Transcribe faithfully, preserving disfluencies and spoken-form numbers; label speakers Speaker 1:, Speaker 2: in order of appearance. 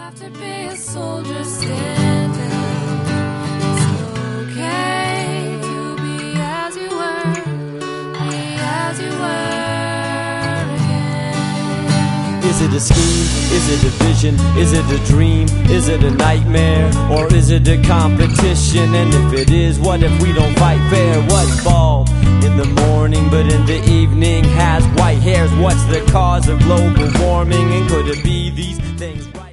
Speaker 1: have to be a soldier standing. It's okay to be as you were, be as you were again.
Speaker 2: Is it a scheme? Is it a vision? Is it a dream? Is it a nightmare? Or is it a competition? And if it is, what if we don't fight fair? What's bald in the morning but in the evening has white hairs? What's the cause of global warming? And could it be these things right?